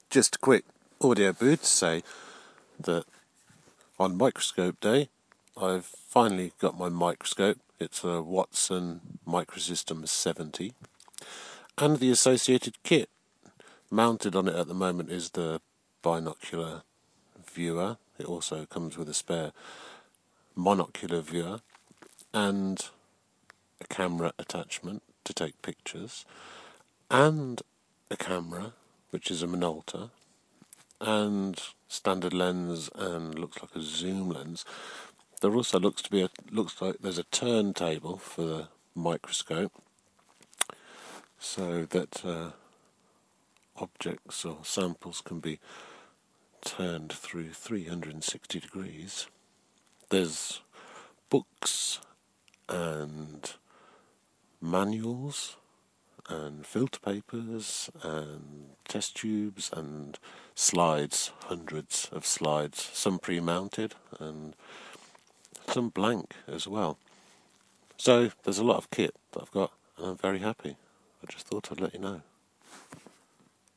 Just a quick audio booth to say that on microscope day, I've finally got my microscope. It's a Watson Microsystem 70, and the associated kit. Mounted on it at the moment is the binocular viewer. It also comes with a spare monocular viewer and a camera attachment to take pictures, and a camera, which is a Minolta, and standard lens, and looks like a zoom lens. There also looks like there's a turntable for the microscope, so that objects or samples can be turned through 360 degrees. There's books and manuals and filter papers and test tubes and slides, hundreds of slides, some pre-mounted and some blank as well. So there's a lot of kit that I've got, and I'm very happy. I just thought I'd let you know.